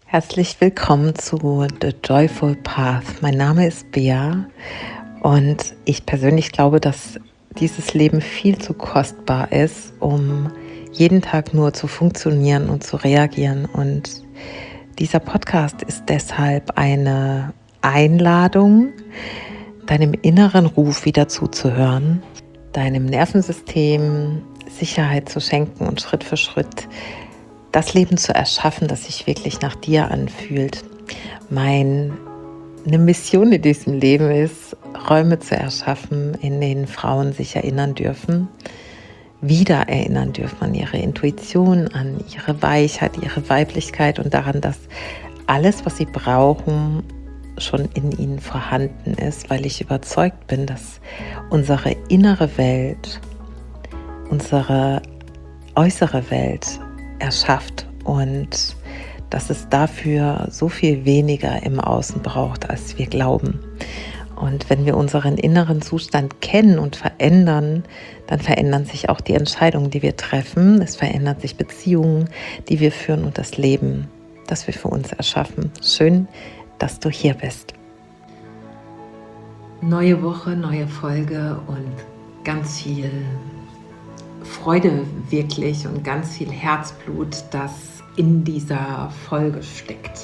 Herzlich willkommen zu The Joyful Path. Mein Name ist Bea und ich persönlich glaube, dass dieses Leben viel zu kostbar ist, um jeden Tag nur zu funktionieren und zu reagieren. Und dieser Podcast ist deshalb eine Einladung, deinem inneren Ruf wieder zuzuhören, deinem Nervensystem Sicherheit zu schenken und Schritt für Schritt das Leben zu erschaffen, das sich wirklich nach dir anfühlt. Meine Mission in diesem Leben ist, Räume zu erschaffen, in denen Frauen sich erinnern dürfen, wieder erinnern dürfen an ihre Intuition, an ihre Weichheit, ihre Weiblichkeit und daran, dass alles, was sie brauchen, schon in ihnen vorhanden ist, weil ich überzeugt bin, dass unsere innere Welt, unsere äußere Welt erschafft und dass es dafür so viel weniger im Außen braucht, als wir glauben. Und wenn wir unseren inneren Zustand kennen und verändern, dann verändern sich auch die Entscheidungen, die wir treffen. Es verändern sich Beziehungen, die wir führen und das Leben, das wir für uns erschaffen. Schön, dass du hier bist. Neue Woche, neue Folge und ganz viel Freude wirklich und ganz viel Herzblut, das in dieser Folge steckt.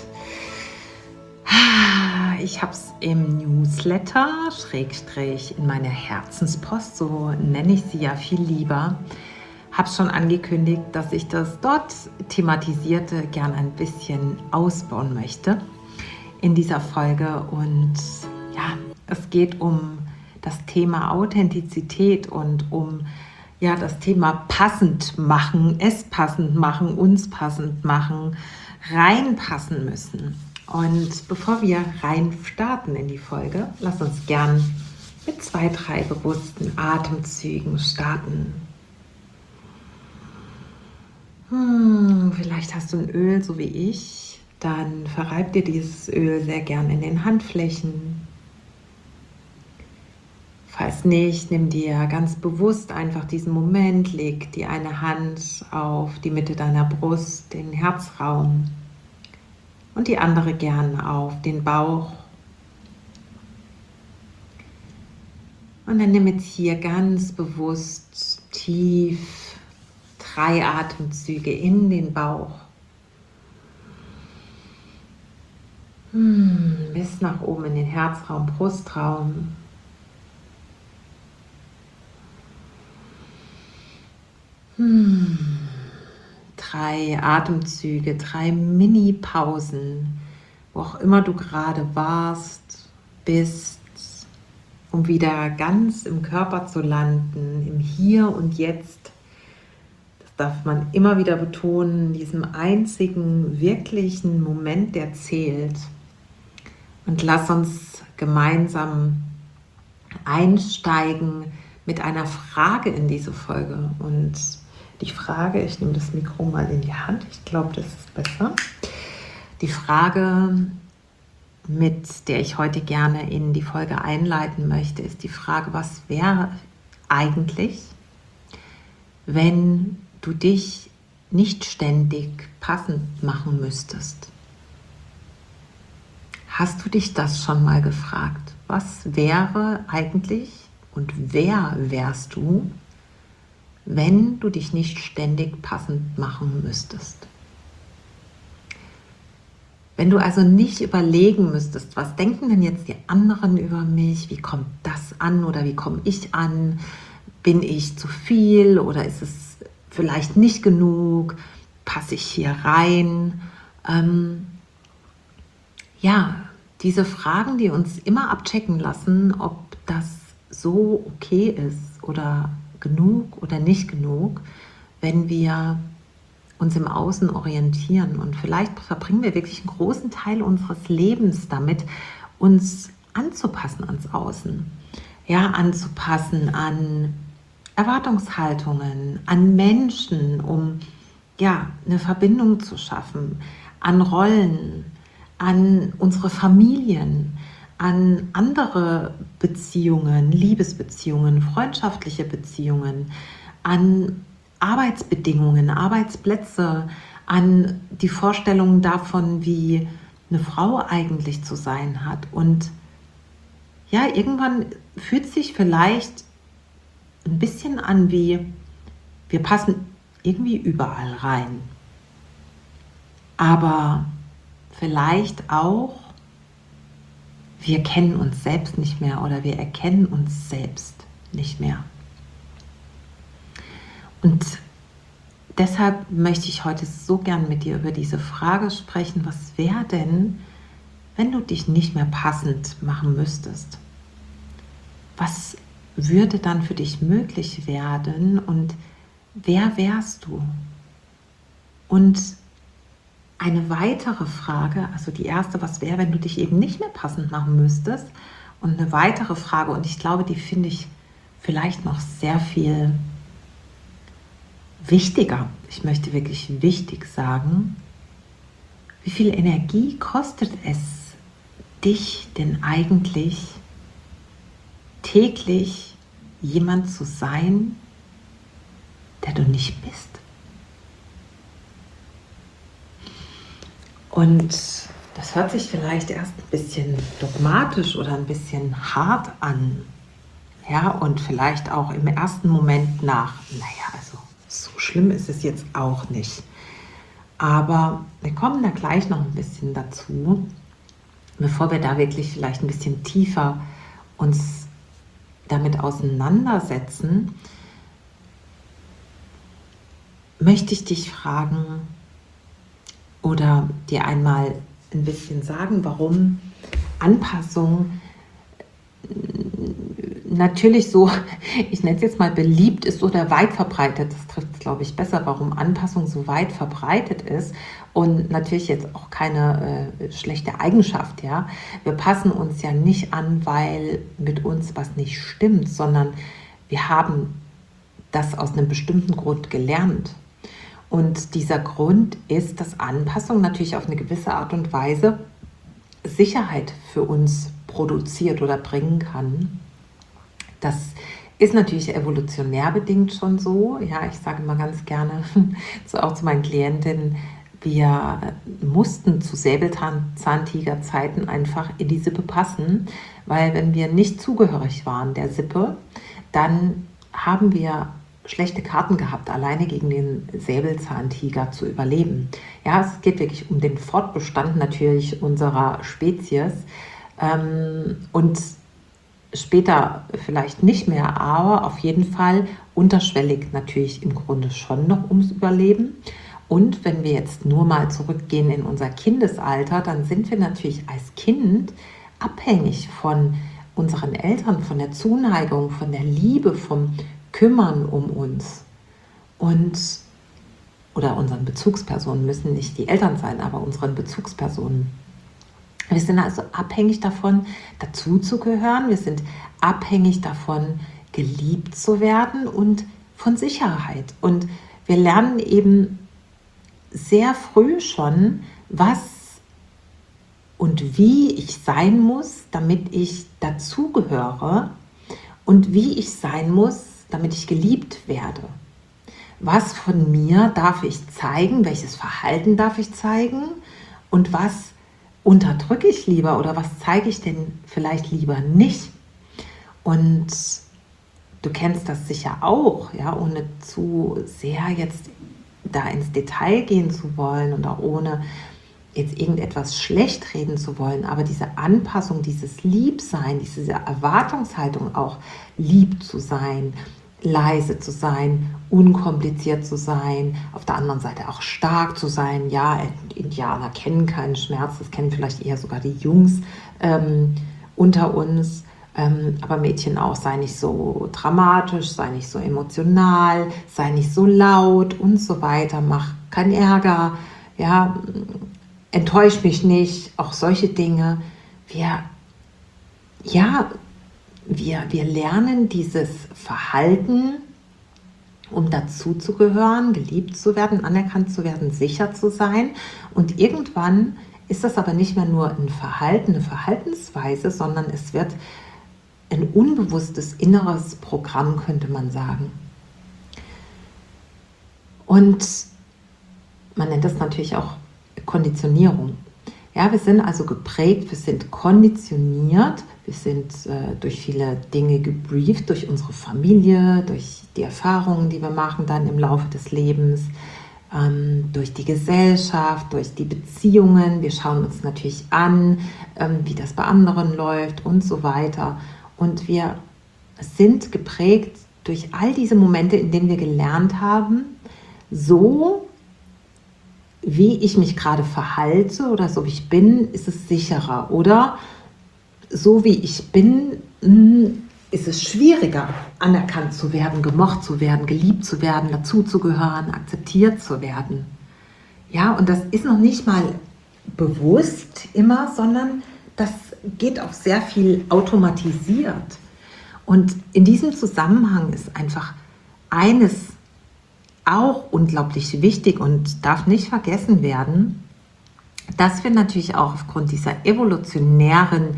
Ich habe es im Newsletter, / in meiner Herzenspost, so nenne ich sie ja viel lieber, habe schon angekündigt, dass ich das dort thematisierte gern ein bisschen ausbauen möchte in dieser Folge. Und ja, es geht um das Thema Authentizität und um das Thema passend machen, es passend machen, uns passend machen, reinpassen müssen. Und bevor wir rein starten in die Folge, lass uns gern mit 2, 3 bewussten Atemzügen starten. Vielleicht hast du ein Öl, so wie ich, dann verreib dir dieses Öl sehr gern in den Handflächen. Falls nicht, nimm dir ganz bewusst einfach diesen Moment, leg die eine Hand auf die Mitte deiner Brust, den Herzraum und die andere gern auf den Bauch. Und dann nimm jetzt hier ganz bewusst tief 3 Atemzüge in den Bauch. Bis nach oben in den Herzraum, Brustraum. 3 Atemzüge, 3 Mini-Pausen, wo auch immer du gerade warst, bist, um wieder ganz im Körper zu landen, im Hier und Jetzt. Das darf man immer wieder betonen, diesem einzigen, wirklichen Moment, der zählt. Und lass uns gemeinsam einsteigen mit einer Frage in diese Folge. Und die Frage, ich nehme das Mikro mal in die Hand, ich glaube, das ist besser. Die Frage, mit der ich heute gerne in die Folge einleiten möchte, ist die Frage, was wäre eigentlich, wenn du dich nicht ständig passend machen müsstest? Hast du dich das schon mal gefragt? Was wäre eigentlich und wer wärst du, wenn du dich nicht ständig passend machen müsstest? Wenn du also nicht überlegen müsstest, was denken denn jetzt die anderen über mich, wie kommt das an oder wie komme ich an, bin ich zu viel oder ist es vielleicht nicht genug, passe ich hier rein? Diese Fragen, die uns immer abchecken lassen, ob das so okay ist oder genug oder nicht genug, wenn wir uns im Außen orientieren. Und vielleicht verbringen wir wirklich einen großen Teil unseres Lebens damit, uns anzupassen ans Außen. Ja, anzupassen an Erwartungshaltungen, an Menschen, um eine Verbindung zu schaffen, an Rollen, an unsere Familien, an andere Beziehungen, Liebesbeziehungen, freundschaftliche Beziehungen, an Arbeitsbedingungen, Arbeitsplätze, an die Vorstellungen davon, wie eine Frau eigentlich zu sein hat. Und ja, irgendwann fühlt sich vielleicht ein bisschen an wie, wir passen irgendwie überall rein. Aber vielleicht auch, wir kennen uns selbst nicht mehr oder wir erkennen uns selbst nicht mehr. Und deshalb möchte ich heute so gern mit dir über diese Frage sprechen, was wäre denn, wenn du dich nicht mehr passend machen müsstest? Was würde dann für dich möglich werden und wer wärst du? Und eine weitere Frage, also die erste, was wäre, wenn du dich eben nicht mehr passend machen müsstest? Und eine weitere Frage, und ich glaube, die finde ich vielleicht noch sehr viel wichtiger. Ich möchte wirklich wichtig sagen, wie viel Energie kostet es dich denn eigentlich täglich jemand zu sein, der du nicht bist? Und das hört sich vielleicht erst ein bisschen dogmatisch oder ein bisschen hart an. Ja, und vielleicht auch im ersten Moment nach, naja, also so schlimm ist es jetzt auch nicht. Aber wir kommen da gleich noch ein bisschen dazu, bevor wir da wirklich vielleicht ein bisschen tiefer uns damit auseinandersetzen, möchte ich dich fragen oder dir einmal ein bisschen sagen, warum Anpassung natürlich so, ich nenne es jetzt mal beliebt ist oder weit verbreitet, das trifft es, glaube ich, besser, warum Anpassung so weit verbreitet ist und natürlich jetzt auch keine schlechte Eigenschaft, ja. Wir passen uns ja nicht an, weil mit uns was nicht stimmt, sondern wir haben das aus einem bestimmten Grund gelernt. Und dieser Grund ist, dass Anpassung natürlich auf eine gewisse Art und Weise Sicherheit für uns produziert oder bringen kann. Das ist natürlich evolutionär bedingt schon so. Ja, ich sage mal ganz gerne, auch zu meinen Klientinnen, wir mussten zu Säbelzahntigerzeiten einfach in die Sippe passen, weil wenn wir nicht zugehörig waren der Sippe, dann haben wir schlechte Karten gehabt, alleine gegen den Säbelzahntiger zu überleben. Ja, es geht wirklich um den Fortbestand natürlich unserer Spezies und später vielleicht nicht mehr, aber auf jeden Fall unterschwellig natürlich im Grunde schon noch ums Überleben. Und wenn wir jetzt nur mal zurückgehen in unser Kindesalter, dann sind wir natürlich als Kind abhängig von unseren Eltern, von der Zuneigung, von der Liebe, vom Kümmern um uns und oder unseren Bezugspersonen, müssen nicht die Eltern sein, aber unseren Bezugspersonen. Wir sind also abhängig davon, dazuzugehören. Wir sind abhängig davon, geliebt zu werden und von Sicherheit. Und wir lernen eben sehr früh schon, was und wie ich sein muss, damit ich dazugehöre und wie ich sein muss, damit ich geliebt werde. Was von mir darf ich zeigen, welches Verhalten darf ich zeigen und was unterdrücke ich lieber oder was zeige ich denn vielleicht lieber nicht? Und du kennst das sicher auch, ja, ohne zu sehr jetzt da ins Detail gehen zu wollen und auch ohne jetzt irgendetwas schlecht reden zu wollen, aber diese Anpassung, dieses Liebsein, diese Erwartungshaltung auch, lieb zu sein, leise zu sein, unkompliziert zu sein, auf der anderen Seite auch stark zu sein. Ja, Indianer kennen keinen Schmerz, das kennen vielleicht eher sogar die Jungs unter uns, aber Mädchen auch, sei nicht so dramatisch, sei nicht so emotional, sei nicht so laut und so weiter, mach keinen Ärger, ja, enttäusch mich nicht, auch solche Dinge. Wir lernen dieses Verhalten, um dazuzugehören, geliebt zu werden, anerkannt zu werden, sicher zu sein. Und irgendwann ist das aber nicht mehr nur ein Verhalten, eine Verhaltensweise, sondern es wird ein unbewusstes inneres Programm, könnte man sagen. Und man nennt das natürlich auch Konditionierung. Ja, wir sind also geprägt, wir sind konditioniert, wir sind durch viele Dinge gebrieft, durch unsere Familie, durch die Erfahrungen, die wir machen dann im Laufe des Lebens, durch die Gesellschaft, durch die Beziehungen. Wir schauen uns natürlich an, wie das bei anderen läuft und so weiter. Und wir sind geprägt durch all diese Momente, in denen wir gelernt haben, so wie ich mich gerade verhalte oder so wie ich bin, ist es sicherer. Oder so wie ich bin, ist es schwieriger, anerkannt zu werden, gemocht zu werden, geliebt zu werden, dazuzugehören, akzeptiert zu werden. Ja, und das ist noch nicht mal bewusst immer, sondern das geht auch sehr viel automatisiert. Und in diesem Zusammenhang ist einfach eines auch unglaublich wichtig und darf nicht vergessen werden, dass wir natürlich auch aufgrund dieser evolutionären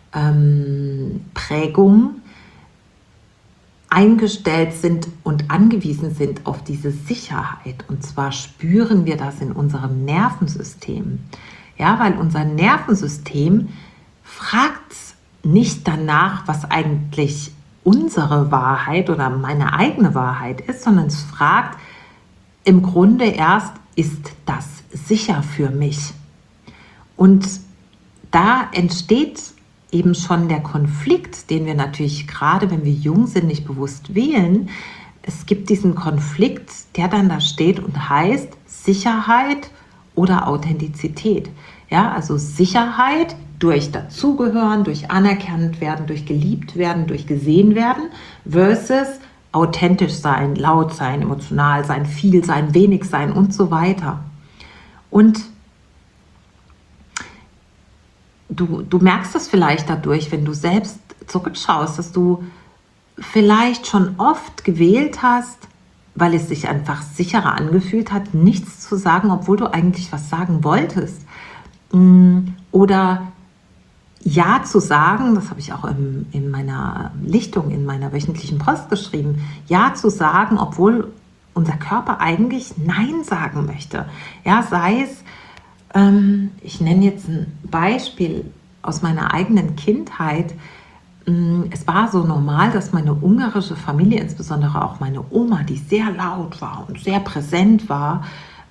Prägung eingestellt sind und angewiesen sind auf diese Sicherheit. Und zwar spüren wir das in unserem Nervensystem. Ja, weil unser Nervensystem fragt nicht danach, was eigentlich unsere Wahrheit oder meine eigene Wahrheit ist, sondern es fragt im Grunde erst, ist das sicher für mich? Und da entsteht eben schon der Konflikt, den wir natürlich gerade, wenn wir jung sind, nicht bewusst wählen. Es gibt diesen Konflikt, der dann da steht und heißt Sicherheit oder Authentizität. Ja, also Sicherheit durch Dazugehören, durch anerkannt werden, durch geliebt werden, durch gesehen werden versus authentisch sein, laut sein, emotional sein, viel sein, wenig sein und so weiter. Und du merkst das vielleicht dadurch, wenn du selbst zurückschaust, dass du vielleicht schon oft gewählt hast, weil es sich einfach sicherer angefühlt hat, nichts zu sagen, obwohl du eigentlich was sagen wolltest. Oder Ja zu sagen, das habe ich auch in meiner Lichtung, in meiner wöchentlichen Post geschrieben, Ja zu sagen, obwohl unser Körper eigentlich Nein sagen möchte. Ja, sei es, ich nenne jetzt ein Beispiel aus meiner eigenen Kindheit. Es war so normal, dass meine ungarische Familie, insbesondere auch meine Oma, die sehr laut war und sehr präsent war,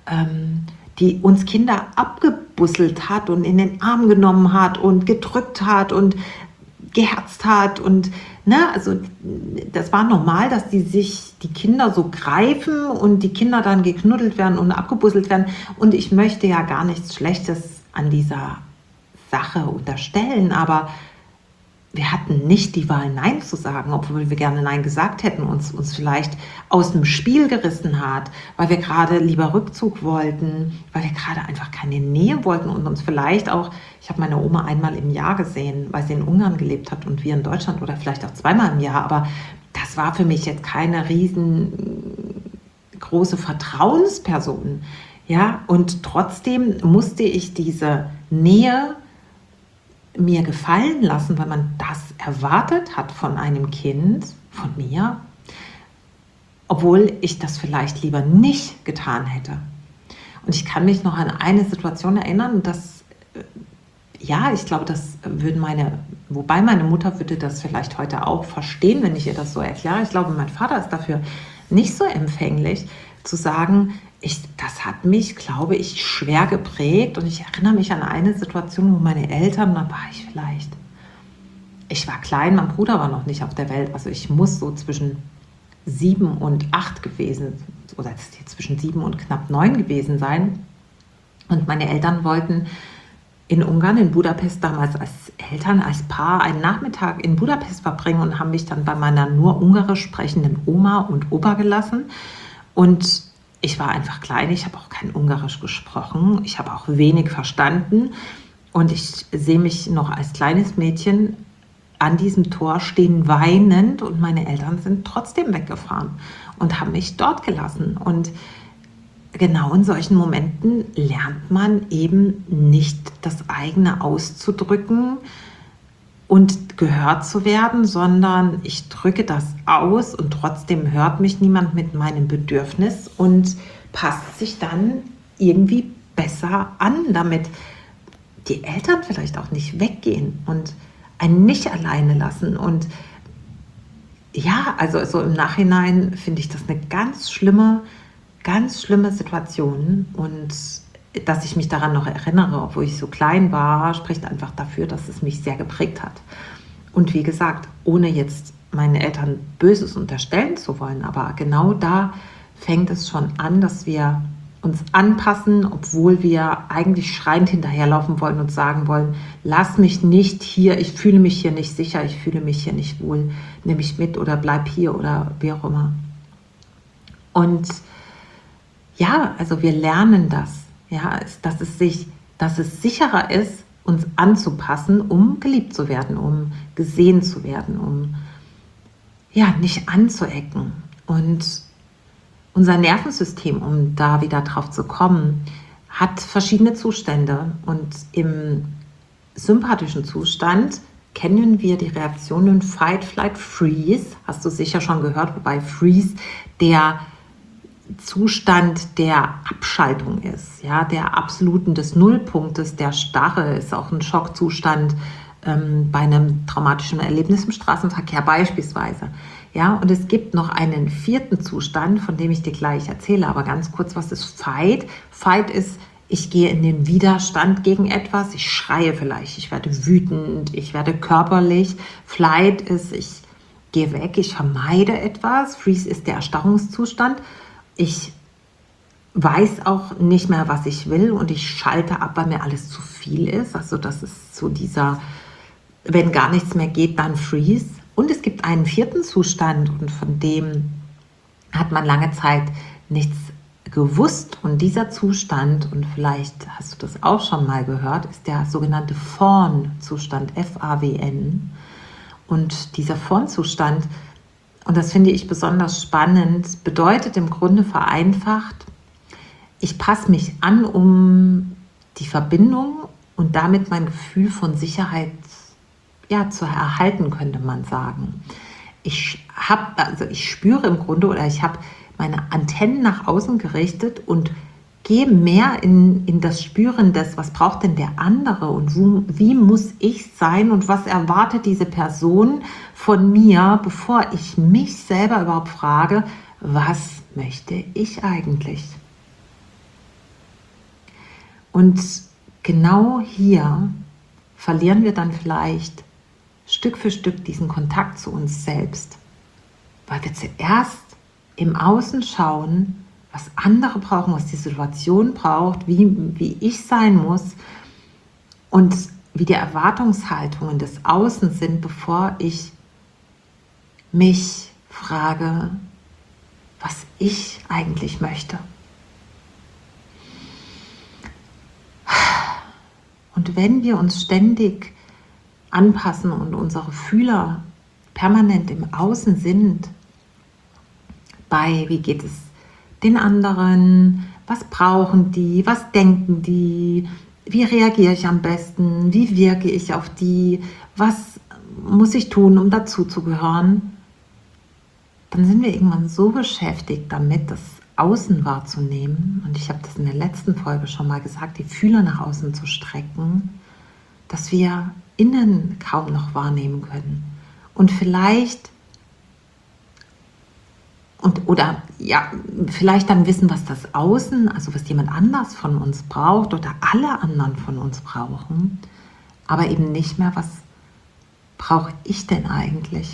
die uns Kinder abgebusselt hat und in den Arm genommen hat und gedrückt hat und geherzt hat. Und also das war normal, dass die Kinder so greifen und die Kinder dann geknuddelt werden und abgebusselt werden. Und ich möchte ja gar nichts Schlechtes an dieser Sache unterstellen, aber wir hatten nicht die Wahl, Nein zu sagen, obwohl wir gerne Nein gesagt hätten, uns vielleicht aus dem Spiel gerissen hat, weil wir gerade lieber Rückzug wollten, weil wir gerade einfach keine Nähe wollten und uns vielleicht auch, ich habe meine Oma einmal im Jahr gesehen, weil sie in Ungarn gelebt hat und wir in Deutschland oder vielleicht auch zweimal im Jahr, aber das war für mich jetzt keine riesengroße Vertrauensperson. Ja, und trotzdem musste ich diese Nähe mir gefallen lassen, weil man das erwartet hat von einem Kind, von mir, obwohl ich das vielleicht lieber nicht getan hätte. Und ich kann mich noch an eine Situation erinnern, dass, ich glaube, das würden wobei meine Mutter würde das vielleicht heute auch verstehen, wenn ich ihr das so erkläre. Ich glaube, mein Vater ist dafür nicht so empfänglich, zu sagen, das hat mich, glaube ich, schwer geprägt. Und ich erinnere mich an eine Situation, wo meine Eltern, ich war klein, mein Bruder war noch nicht auf der Welt, also ich muss so zwischen 7 und 8 gewesen, oder zwischen 7 und knapp 9 gewesen sein. Und meine Eltern wollten in Ungarn, in Budapest, damals als Eltern, als Paar, einen Nachmittag in Budapest verbringen und haben mich dann bei meiner nur ungarisch sprechenden Oma und Opa gelassen. Und ich war einfach klein, ich habe auch kein Ungarisch gesprochen, ich habe auch wenig verstanden und ich sehe mich noch als kleines Mädchen an diesem Tor stehen, weinend, und meine Eltern sind trotzdem weggefahren und haben mich dort gelassen. Und genau in solchen Momenten lernt man eben nicht das eigene auszudrücken und gehört zu werden, sondern ich drücke das aus und trotzdem hört mich niemand mit meinem Bedürfnis und passt sich dann irgendwie besser an, damit die Eltern vielleicht auch nicht weggehen und einen nicht alleine lassen. Und ja, also so im Nachhinein finde ich das eine ganz schlimme Situation. Und dass ich mich daran noch erinnere, obwohl ich so klein war, spricht einfach dafür, dass es mich sehr geprägt hat. Und wie gesagt, ohne jetzt meinen Eltern Böses unterstellen zu wollen, aber genau da fängt es schon an, dass wir uns anpassen, obwohl wir eigentlich schreiend hinterherlaufen wollen und sagen wollen, lass mich nicht hier, ich fühle mich hier nicht sicher, ich fühle mich hier nicht wohl, nimm mich mit oder bleib hier oder wie auch immer. Und ja, also wir lernen das, ja, dass es sicherer ist, uns anzupassen, um geliebt zu werden, um gesehen zu werden, um ja, nicht anzuecken. Und unser Nervensystem, um da wieder drauf zu kommen, hat verschiedene Zustände. Und im sympathischen Zustand kennen wir die Reaktionen Fight, Flight, Freeze. Hast du sicher schon gehört, wobei Freeze der Zustand der Abschaltung ist, ja, der absoluten des Nullpunktes, der Starre, ist auch ein Schockzustand bei einem traumatischen Erlebnis im Straßenverkehr beispielsweise. Ja, und es gibt noch einen vierten Zustand, von dem ich dir gleich erzähle, aber ganz kurz, was ist Fight? Fight ist, ich gehe in den Widerstand gegen etwas, ich schreie vielleicht, ich werde wütend, ich werde körperlich. Flight ist, ich gehe weg, ich vermeide etwas. Freeze ist der Erstarrungszustand. Ich weiß auch nicht mehr, was ich will und ich schalte ab, weil mir alles zu viel ist. Also das ist so dieser, wenn gar nichts mehr geht, dann Freeze. Und es gibt einen vierten Zustand und von dem hat man lange Zeit nichts gewusst. Und dieser Zustand, und vielleicht hast du das auch schon mal gehört, ist der sogenannte Fawn-Zustand, F-A-W-N. Und dieser Fawn-Zustand, und das finde ich besonders spannend, bedeutet im Grunde vereinfacht, ich passe mich an, um die Verbindung und damit mein Gefühl von Sicherheit zu erhalten, könnte man sagen. Ich spüre im Grunde oder ich habe meine Antennen nach außen gerichtet und gehe mehr in das Spüren des, was braucht denn der andere und wie muss ich sein und was erwartet diese Person von mir, bevor ich mich selber überhaupt frage, was möchte ich eigentlich? Und genau hier verlieren wir dann vielleicht Stück für Stück diesen Kontakt zu uns selbst, weil wir zuerst im Außen schauen, was andere brauchen, was die Situation braucht, wie ich sein muss und wie die Erwartungshaltungen des Außen sind, bevor ich mich frage, was ich eigentlich möchte. Und wenn wir uns ständig anpassen und unsere Fühler permanent im Außen sind, bei wie geht es den anderen, was brauchen die, was denken die, wie reagiere ich am besten, wie wirke ich auf die, was muss ich tun, um dazuzugehören, dann sind wir irgendwann so beschäftigt damit, das Außen wahrzunehmen, und ich habe das in der letzten Folge schon mal gesagt, die Fühler nach außen zu strecken, dass wir innen kaum noch wahrnehmen können. Und vielleicht vielleicht dann wissen, was das Außen, also was jemand anders von uns braucht oder alle anderen von uns brauchen, aber eben nicht mehr, was brauche ich denn eigentlich?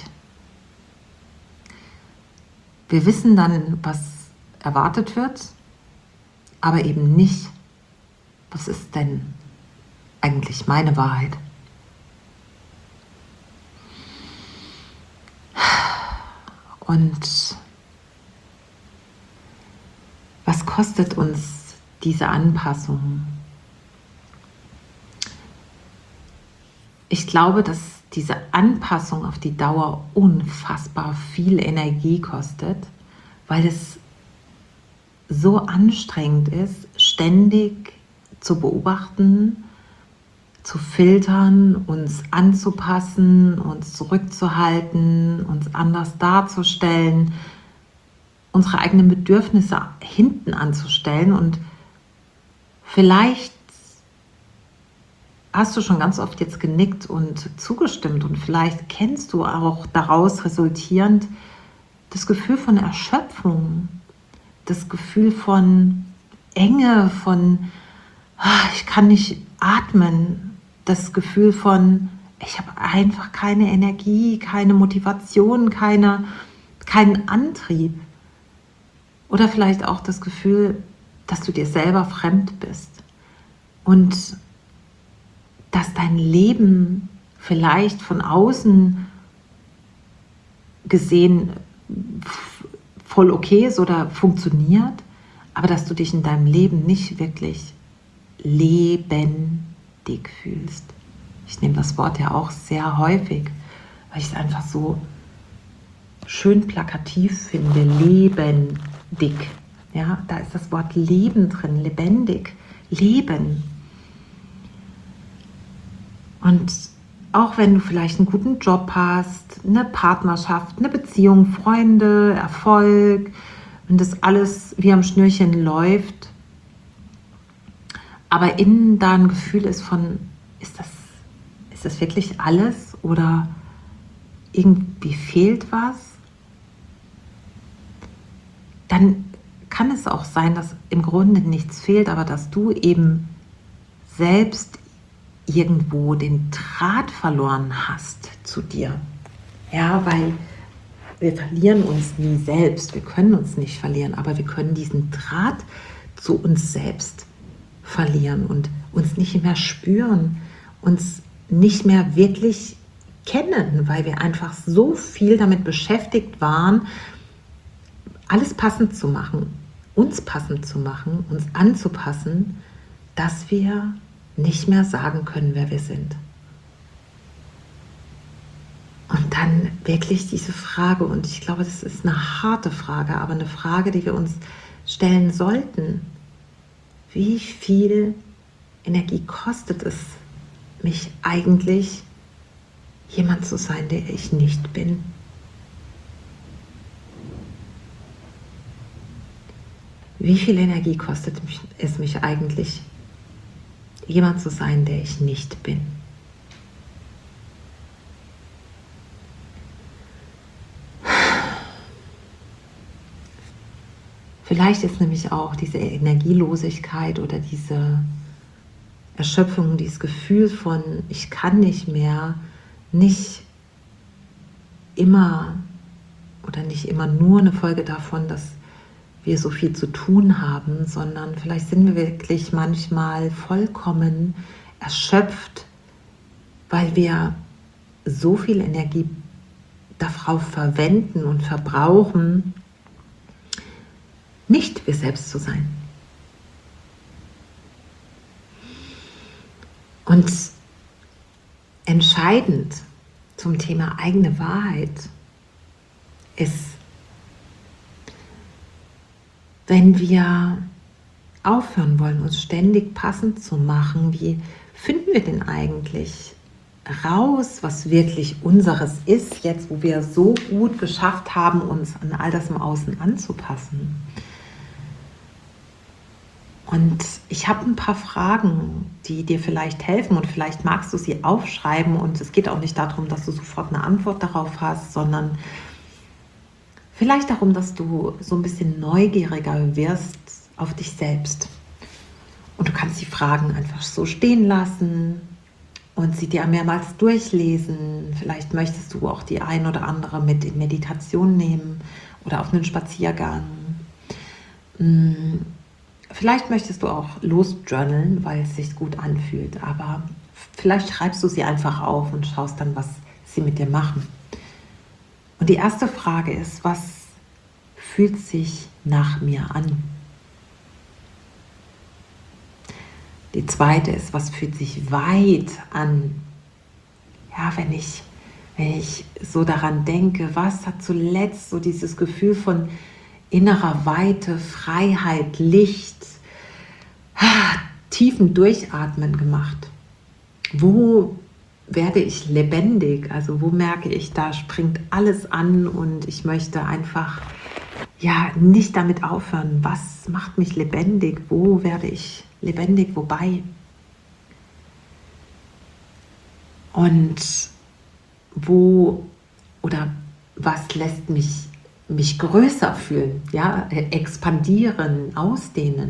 Wir wissen dann, was erwartet wird, aber eben nicht, was ist denn eigentlich meine Wahrheit? Und was kostet uns diese Anpassung? Ich glaube, dass diese Anpassung auf die Dauer unfassbar viel Energie kostet, weil es so anstrengend ist, ständig zu beobachten, zu filtern, uns anzupassen, uns zurückzuhalten, uns anders darzustellen, unsere eigenen Bedürfnisse hinten anzustellen und Vielleicht hast du schon ganz oft jetzt genickt und zugestimmt und vielleicht kennst du auch daraus resultierend das Gefühl von Erschöpfung, das Gefühl von Enge, von ich kann nicht atmen, das Gefühl von ich habe einfach keine Energie, keine Motivation, keinen Antrieb. Oder vielleicht auch das Gefühl, dass du dir selber fremd bist und dass dein Leben vielleicht von außen gesehen voll okay ist oder funktioniert, aber dass du dich in deinem Leben nicht wirklich lebendig fühlst. Ich nehme das Wort ja auch sehr häufig, weil ich es einfach so schön plakativ finde, lebendig. Ja, da ist das Wort Leben drin, lebendig, Leben. Und auch wenn du vielleicht einen guten Job hast, eine Partnerschaft, eine Beziehung, Freunde, Erfolg, wenn das alles wie am Schnürchen läuft, aber innen da ein Gefühl ist von, ist das wirklich alles oder irgendwie fehlt was, dann kann es auch sein, dass im Grunde nichts fehlt, aber dass du eben selbst irgendwo den Draht verloren hast zu dir. Ja, weil wir verlieren uns nie selbst, wir können uns nicht verlieren, aber wir können diesen Draht zu uns selbst verlieren und uns nicht mehr spüren, uns nicht mehr wirklich kennen, weil wir einfach so viel damit beschäftigt waren, alles passend zu machen, uns passend zu machen, uns anzupassen, dass wir nicht mehr sagen können, wer wir sind. Und dann wirklich diese Frage, und ich glaube, das ist eine harte Frage, aber eine Frage, die wir uns stellen sollten. Wie viel Energie kostet es mich eigentlich, jemand zu sein, der ich nicht bin? Wie viel Energie kostet es mich eigentlich, jemand zu sein, der ich nicht bin? Vielleicht ist nämlich auch diese Energielosigkeit oder diese Erschöpfung, dieses Gefühl von ich kann nicht mehr, nicht immer oder nicht immer nur eine Folge davon, dass wir so viel zu tun haben, sondern vielleicht sind wir wirklich manchmal vollkommen erschöpft, weil wir so viel Energie darauf verwenden und verbrauchen, nicht wir selbst zu sein. Und entscheidend zum Thema eigene Wahrheit ist, wenn wir aufhören wollen, uns ständig passend zu machen, wie finden wir denn eigentlich raus, was wirklich unseres ist, jetzt wo wir so gut geschafft haben, uns an all das im Außen anzupassen? Und ich habe ein paar Fragen, die dir vielleicht helfen und vielleicht magst du sie aufschreiben und es geht auch nicht darum, dass du sofort eine Antwort darauf hast, sondern vielleicht darum, dass du so ein bisschen neugieriger wirst auf dich selbst. Und du kannst die Fragen einfach so stehen lassen und sie dir mehrmals durchlesen. Vielleicht möchtest du auch die ein oder andere mit in Meditation nehmen oder auf einen Spaziergang. Vielleicht möchtest du auch losjournalen, weil es sich gut anfühlt, aber vielleicht schreibst du sie einfach auf und schaust dann, was sie mit dir machen. Und die erste Frage ist, was fühlt sich nach mir an? Die zweite ist, was fühlt sich weit an? Ja, wenn ich so daran denke, was hat zuletzt so dieses Gefühl von innerer Weite, Freiheit, Licht, tiefen Durchatmen gemacht? Wo werde ich lebendig? Also wo merke ich, da springt alles an und ich möchte einfach nicht damit aufhören. Was macht mich lebendig? Wo werde ich lebendig, wobei. Und wo oder was lässt mich größer fühlen, ja, expandieren, ausdehnen.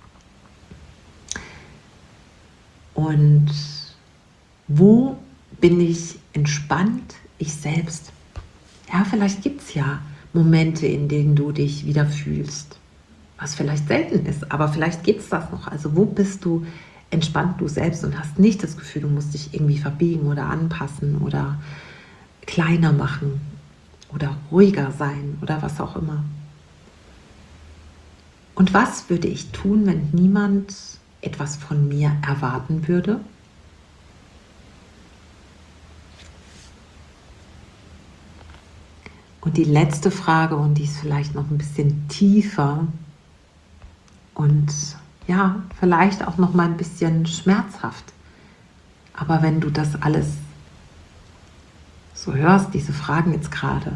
Und wo bin ich entspannt, ich selbst? Ja, vielleicht gibt es ja Momente, in denen du dich wieder fühlst, was vielleicht selten ist, aber vielleicht gibt es das noch. Also wo bist du entspannt, du selbst, und hast nicht das Gefühl, du musst dich irgendwie verbiegen oder anpassen oder kleiner machen oder ruhiger sein oder was auch immer. Und was würde ich tun, wenn niemand etwas von mir erwarten würde? Und die letzte Frage, und die ist vielleicht noch ein bisschen tiefer und ja, vielleicht auch noch mal ein bisschen schmerzhaft. Aber wenn du das alles so hörst, diese Fragen jetzt gerade,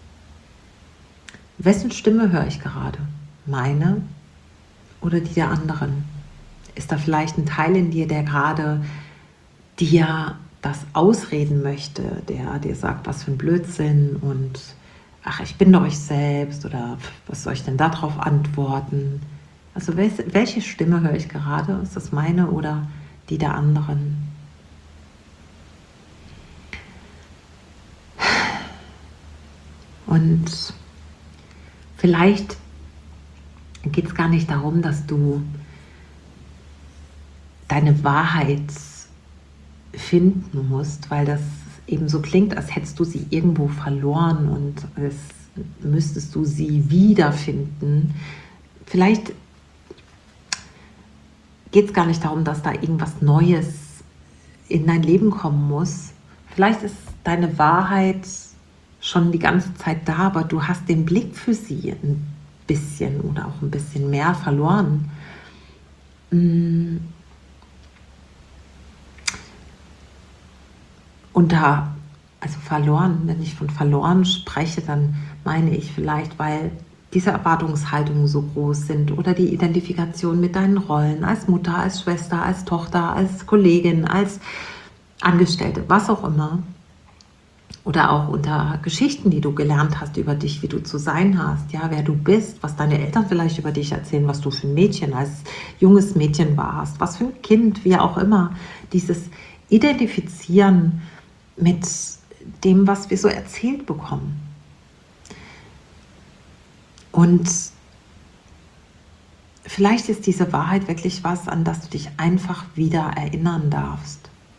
wessen Stimme höre ich gerade? Meine oder die der anderen? Ist da vielleicht ein Teil in dir, der gerade dir das ausreden möchte, der dir sagt, was für ein Blödsinn und ach, ich bin doch ich selbst, oder was soll ich denn darauf antworten? Also welche Stimme höre ich gerade? Ist das meine oder die der anderen? Und vielleicht geht es gar nicht darum, dass du deine Wahrheit finden musst, weil das eben so klingt, als hättest du sie irgendwo verloren und als müsstest du sie wiederfinden. Vielleicht geht es gar nicht darum, dass da irgendwas Neues in dein Leben kommen muss. Vielleicht ist deine Wahrheit schon die ganze Zeit da, aber du hast den Blick für sie ein bisschen oder auch ein bisschen mehr verloren. Und da, also verloren, wenn ich von verloren spreche, dann meine ich vielleicht, weil diese Erwartungshaltungen so groß sind oder die Identifikation mit deinen Rollen als Mutter, als Schwester, als Tochter, als Kollegin, als Angestellte, was auch immer. Oder auch unter Geschichten, die du gelernt hast über dich, wie du zu sein hast, ja, wer du bist, was deine Eltern vielleicht über dich erzählen, was du für ein Mädchen als junges Mädchen warst, was für ein Kind, wie auch immer. Dieses Identifizieren mit dem, was wir so erzählt bekommen. Und vielleicht ist diese Wahrheit wirklich was, an das du dich einfach wieder erinnern darfst.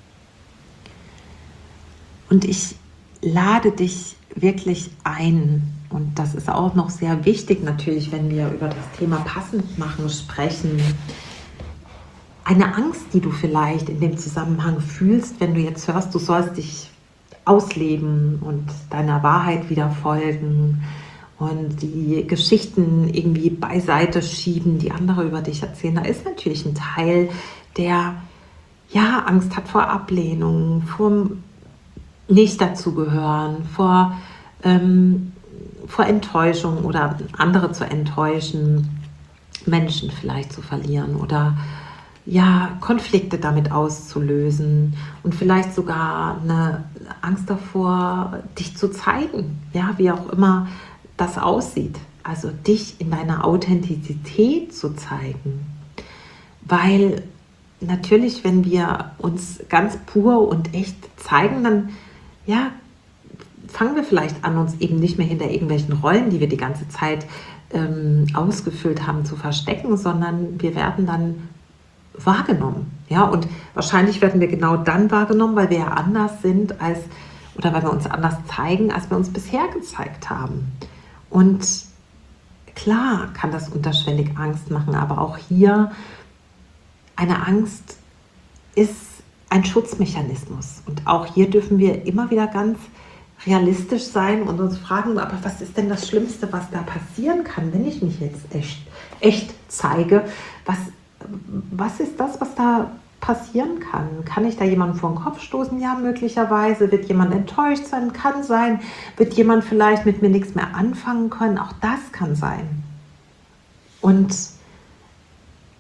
Und ich lade dich wirklich ein, und das ist auch noch sehr wichtig natürlich, wenn wir über das Thema passend machen sprechen, eine Angst, die du vielleicht in dem Zusammenhang fühlst, wenn du jetzt hörst, du sollst dich ausleben und deiner Wahrheit wieder folgen und die Geschichten irgendwie beiseite schieben, die andere über dich erzählen, da ist natürlich ein Teil, der ja Angst hat vor Ablehnung, vor nicht dazugehören, vor Enttäuschung oder andere zu enttäuschen, Menschen vielleicht zu verlieren oder ja, Konflikte damit auszulösen und vielleicht sogar eine Angst davor, dich zu zeigen, ja, wie auch immer das aussieht. Also dich in deiner Authentizität zu zeigen. Weil natürlich, wenn wir uns ganz pur und echt zeigen, dann ja, fangen wir vielleicht an, uns eben nicht mehr hinter irgendwelchen Rollen, die wir die ganze Zeit ausgefüllt haben, zu verstecken, sondern wir werden dann wahrgenommen. Ja, und wahrscheinlich werden wir genau dann wahrgenommen, weil wir ja anders sind als, oder weil wir uns anders zeigen, als wir uns bisher gezeigt haben. Und klar kann das unterschwellig Angst machen, aber auch hier eine Angst ist ein Schutzmechanismus. Und auch hier dürfen wir immer wieder ganz realistisch sein und uns fragen, aber was ist denn das Schlimmste, was da passieren kann, wenn ich mich jetzt echt zeige? Was ist das, was da passieren kann? Kann ich da jemanden vor den Kopf stoßen? Ja, möglicherweise. Wird jemand enttäuscht sein? Kann sein. Wird jemand vielleicht mit mir nichts mehr anfangen können? Auch das kann sein. Und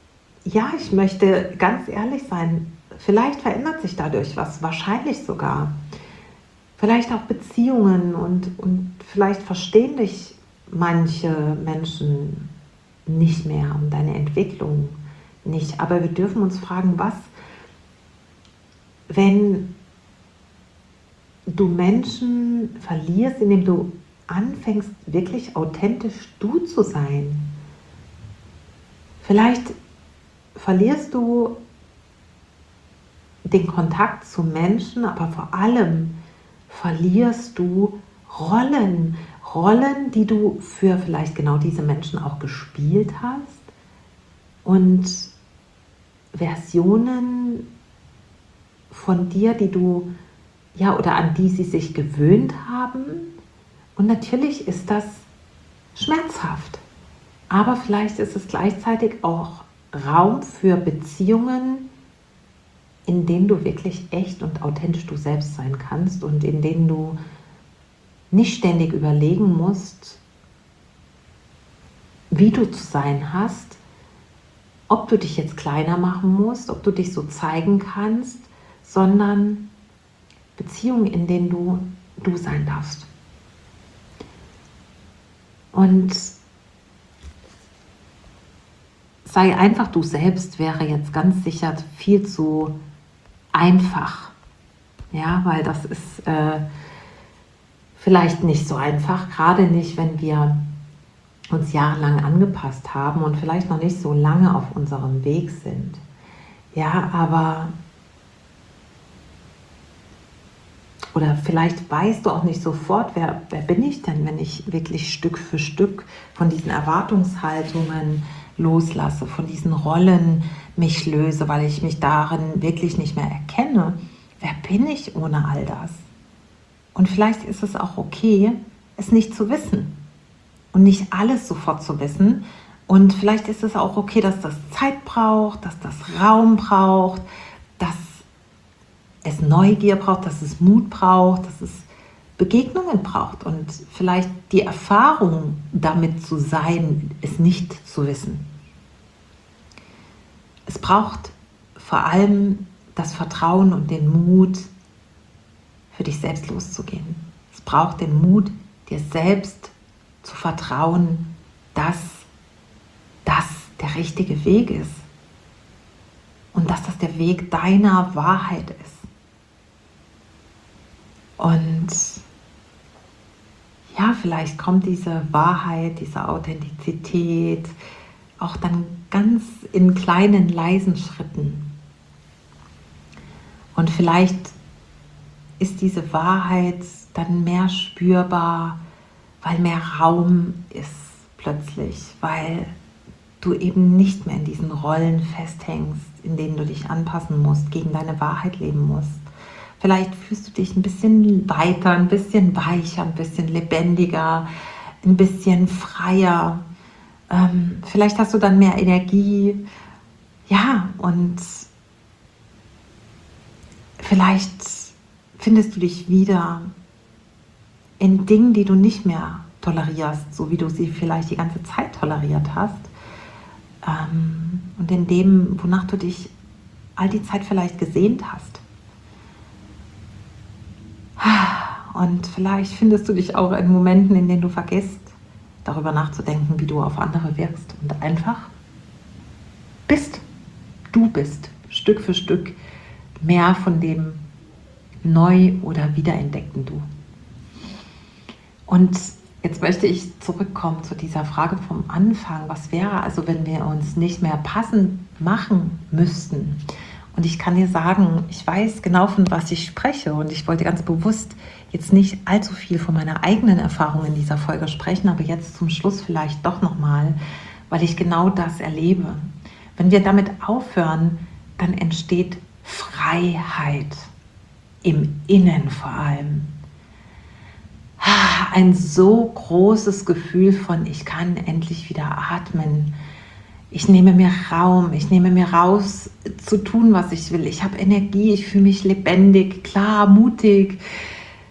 ja, ich möchte ganz ehrlich sein, vielleicht verändert sich dadurch was, wahrscheinlich sogar. Vielleicht auch Beziehungen und vielleicht verstehen dich manche Menschen nicht mehr und deine Entwicklung nicht. Aber wir dürfen uns fragen, was, wenn du Menschen verlierst, indem du anfängst, wirklich authentisch du zu sein. Vielleicht verlierst du den Kontakt zu Menschen, aber vor allem verlierst du Rollen. Rollen, die du für vielleicht genau diese Menschen auch gespielt hast und Versionen von dir, die du, ja, oder an die sie sich gewöhnt haben. Und natürlich ist das schmerzhaft, aber vielleicht ist es gleichzeitig auch Raum für Beziehungen, in denen du wirklich echt und authentisch du selbst sein kannst und in denen du nicht ständig überlegen musst, wie du zu sein hast, ob du dich jetzt kleiner machen musst, ob du dich so zeigen kannst, sondern Beziehungen, in denen du du sein darfst. Und sei einfach du selbst wäre jetzt ganz sicher viel zu einfach. Ja, weil das ist vielleicht nicht so einfach, gerade nicht, wenn wir uns jahrelang angepasst haben und vielleicht noch nicht so lange auf unserem Weg sind. Ja, aber oder vielleicht weißt du auch nicht sofort, wer bin ich denn, wenn ich wirklich Stück für Stück von diesen Erwartungshaltungen loslasse, von diesen Rollen mich löse, weil ich mich darin wirklich nicht mehr erkenne. Wer bin ich ohne all das? Und vielleicht ist es auch okay, es nicht zu wissen und nicht alles sofort zu wissen. Und vielleicht ist es auch okay, dass das Zeit braucht, dass das Raum braucht, dass es Neugier braucht, dass es Mut braucht, dass es Begegnungen braucht und vielleicht die Erfahrung damit zu sein, es nicht zu wissen. Es braucht vor allem das Vertrauen und den Mut, für dich selbst loszugehen. Es braucht den Mut, dir selbst zu vertrauen, dass das der richtige Weg ist und dass das der Weg deiner Wahrheit ist. Und ja, vielleicht kommt diese Wahrheit, diese Authentizität auch dann ganz in kleinen, leisen Schritten. Und vielleicht ist diese Wahrheit dann mehr spürbar, weil mehr Raum ist plötzlich, weil du eben nicht mehr in diesen Rollen festhängst, in denen du dich anpassen musst, gegen deine Wahrheit leben musst. Vielleicht fühlst du dich ein bisschen weiter, ein bisschen weicher, ein bisschen lebendiger, ein bisschen freier. Vielleicht hast du dann mehr Energie. Ja, und vielleicht findest du dich wieder in Dingen, die du nicht mehr tolerierst, so wie du sie vielleicht die ganze Zeit toleriert hast. Und in dem, wonach du dich all die Zeit vielleicht gesehnt hast. Und vielleicht findest du dich auch in Momenten, in denen du vergisst, darüber nachzudenken, wie du auf andere wirkst und einfach bist. Du bist Stück für Stück mehr von dem neu oder wiederentdeckten Du. Und jetzt möchte ich zurückkommen zu dieser Frage vom Anfang. Was wäre also, wenn wir uns nicht mehr passend machen müssten? Und ich kann dir sagen, ich weiß genau, von was ich spreche. Und ich wollte ganz bewusst jetzt nicht allzu viel von meiner eigenen Erfahrung in dieser Folge sprechen, aber jetzt zum Schluss vielleicht doch nochmal, weil ich genau das erlebe. Wenn wir damit aufhören, dann entsteht Freiheit im Innen vor allem. Ein so großes Gefühl von, ich kann endlich wieder atmen. Ich nehme mir Raum, ich nehme mir raus, zu tun, was ich will. Ich habe Energie, ich fühle mich lebendig, klar, mutig,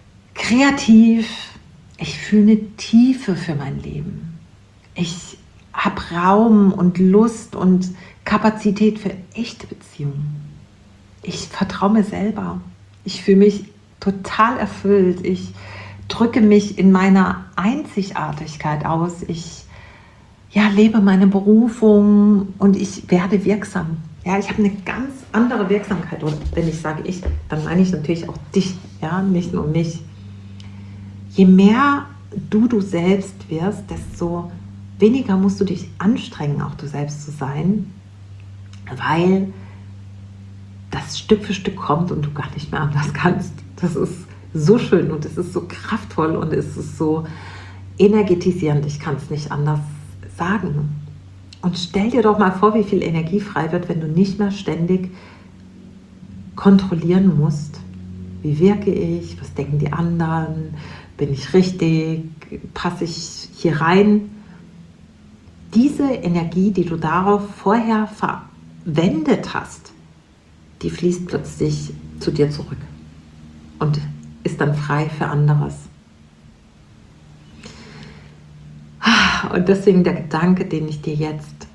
kreativ. Ich fühle eine Tiefe für mein Leben. Ich habe Raum und Lust und Kapazität für echte Beziehungen. Ich vertraue mir selber. Ich fühle mich total erfüllt. Ich drücke mich in meiner Einzigartigkeit aus. Ich lebe meine Berufung und ich werde wirksam. Ja, ich habe eine ganz andere Wirksamkeit. Und wenn ich sage ich, dann meine ich natürlich auch dich, ja, nicht nur mich. Je mehr du selbst wirst, desto weniger musst du dich anstrengen, auch du selbst zu sein, weil das Stück für Stück kommt und du gar nicht mehr anders kannst. Das ist so schön und es ist so kraftvoll und es ist so energetisierend. Ich kann es nicht anders sagen. Und stell dir doch mal vor, wie viel Energie frei wird, wenn du nicht mehr ständig kontrollieren musst. Wie wirke ich? Was denken die anderen? Bin ich richtig? Passe ich hier rein? Diese Energie, die du darauf vorher verwendet hast, die fließt plötzlich zu dir zurück und ist dann frei für anderes. Und deswegen der Gedanke, den ich dir jetzt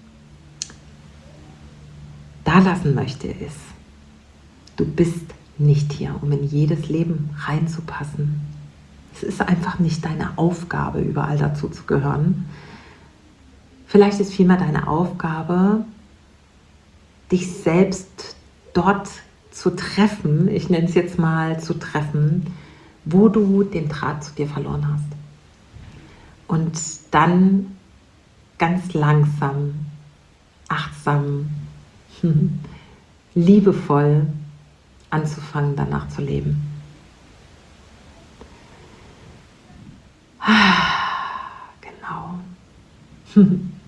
da lassen möchte, ist, du bist nicht hier, um in jedes Leben reinzupassen. Es ist einfach nicht deine Aufgabe, überall dazu zu gehören. Vielleicht ist vielmehr deine Aufgabe, dich selbst dort zu treffen, ich nenne es jetzt mal zu treffen, wo du den Draht zu dir verloren hast. Und dann ganz langsam, achtsam, liebevoll anzufangen, danach zu leben. Genau.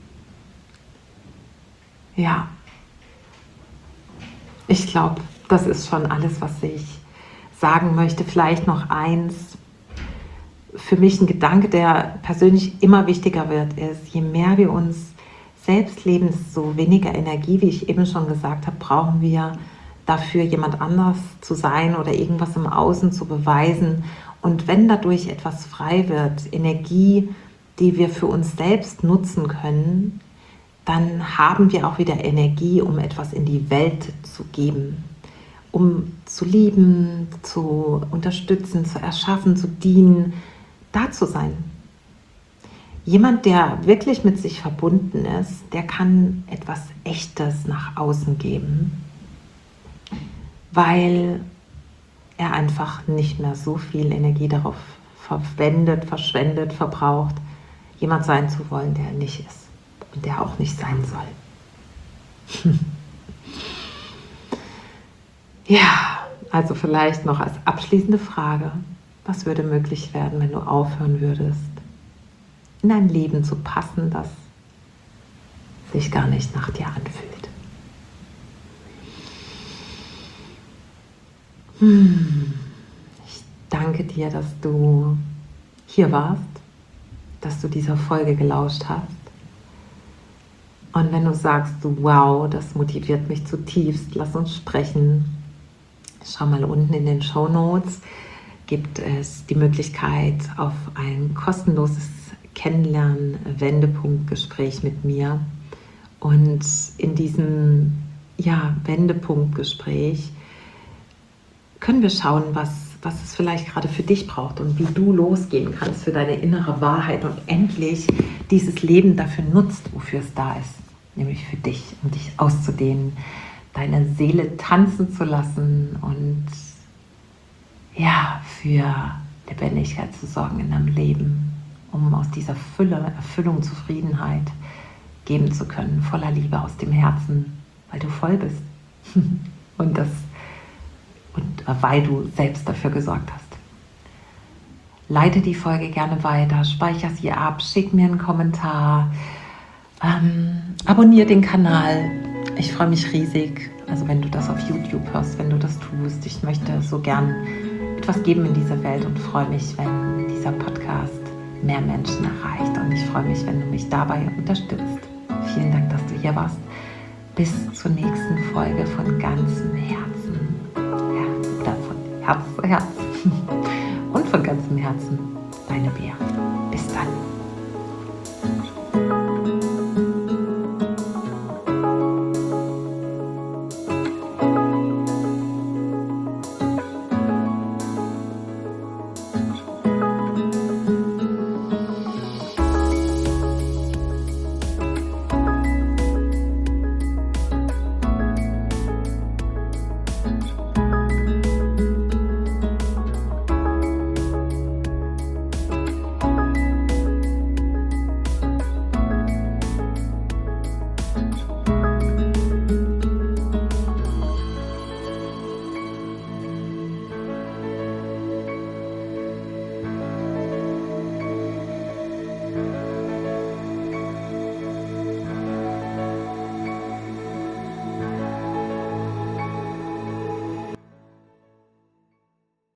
Ja. Ich glaube, das ist schon alles, was ich sagen möchte. Vielleicht noch eins. Für mich ein Gedanke, der persönlich immer wichtiger wird, ist, je mehr wir uns selbst leben, desto weniger Energie, wie ich eben schon gesagt habe, brauchen wir dafür, jemand anders zu sein oder irgendwas im Außen zu beweisen. Und wenn dadurch etwas frei wird, Energie, die wir für uns selbst nutzen können, dann haben wir auch wieder Energie, um etwas in die Welt zu geben, um zu lieben, zu unterstützen, zu erschaffen, zu dienen, da zu sein. Jemand, der wirklich mit sich verbunden ist, der kann etwas Echtes nach außen geben, weil er einfach nicht mehr so viel Energie darauf verschwendet, verbraucht, jemand sein zu wollen, der er nicht ist und der auch nicht sein soll. Ja, also vielleicht noch als abschließende Frage, was würde möglich werden, wenn du aufhören würdest, in ein Leben zu passen, das sich gar nicht nach dir anfühlt? Ich danke dir, dass du hier warst, dass du dieser Folge gelauscht hast. Und wenn du sagst, wow, das motiviert mich zutiefst, lass uns sprechen. Schau mal unten in den Shownotes, gibt es die Möglichkeit auf ein kostenloses Kennenlernen-Wendepunktgespräch mit mir. Und in diesem Wendepunktgespräch können wir schauen, was es vielleicht gerade für dich braucht und wie du losgehen kannst für deine innere Wahrheit und endlich dieses Leben dafür nutzt, wofür es da ist, nämlich für dich, um dich auszudehnen, deine Seele tanzen zu lassen und für Lebendigkeit zu sorgen in deinem Leben, um aus dieser Fülle, Erfüllung, Zufriedenheit geben zu können, voller Liebe aus dem Herzen, weil du voll bist und weil du selbst dafür gesorgt hast. Leite die Folge gerne weiter, speichere sie ab, schick mir einen Kommentar, abonniere den Kanal. Ich freue mich riesig, also wenn du das auf YouTube hörst, wenn du das tust. Ich möchte so gern etwas geben in diese Welt und freue mich, wenn dieser Podcast mehr Menschen erreicht. Und ich freue mich, wenn du mich dabei unterstützt. Vielen Dank, dass du hier warst. Bis zur nächsten Folge von ganzem Herzen. Oder von Herz zu Herz. Und von ganzem Herzen, deine Bea.